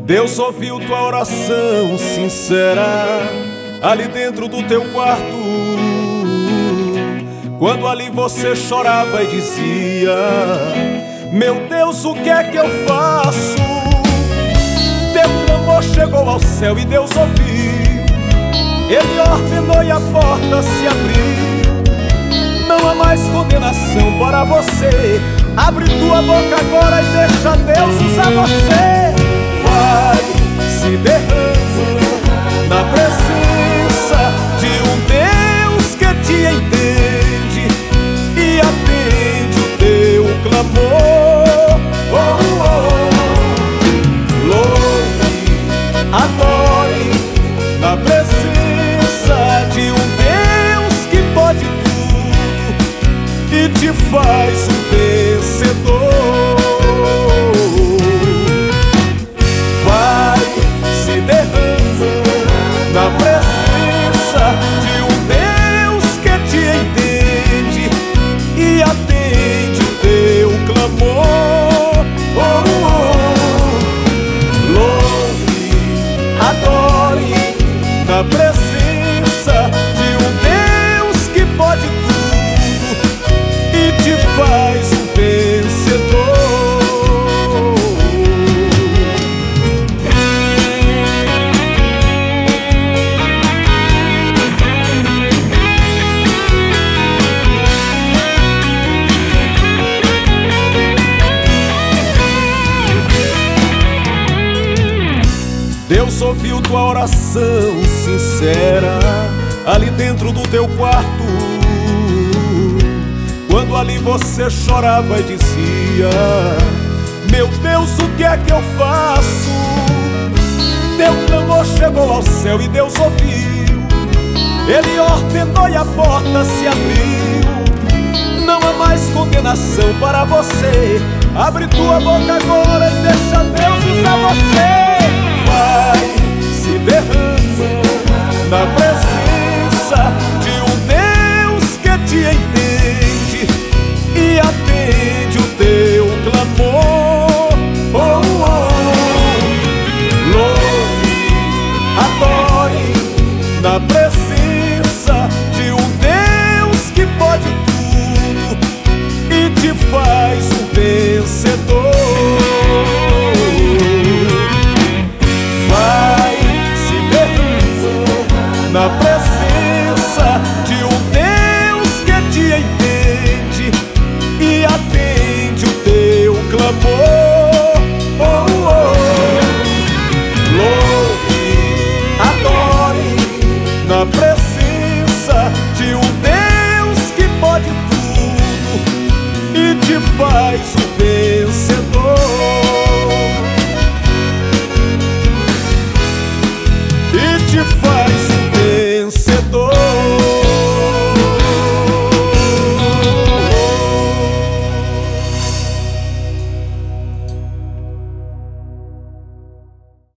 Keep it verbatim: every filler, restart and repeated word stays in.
Deus ouviu tua oração sincera ali dentro do teu quarto, quando ali você chorava e dizia: meu Deus, o que é que eu faço? Teu clamor chegou ao céu e Deus ouviu. Ele ordenou e a porta se abriu. Não há mais condenação para você. Abre tua boca agora e deixa Deus usar você. Vai, se derrama na presença de um Deus que te entende e atende o teu clamor. Oh, oh. Louve, adore na presença de um Deus que pode tudo e te faz um vencedor. Na presença de um Deus que te entende e atende o teu clamor. Oh, oh. Louve, adore na presença de um Deus que pode tudo e te faz um vencedor. Deus ouviu tua oração sincera ali dentro do teu quarto, quando ali você chorava e dizia: meu Deus, o que é que eu faço? Teu clamor chegou ao céu e Deus ouviu. Ele ordenou e a porta se abriu. Não há mais condenação para você. Abre tua boca agora e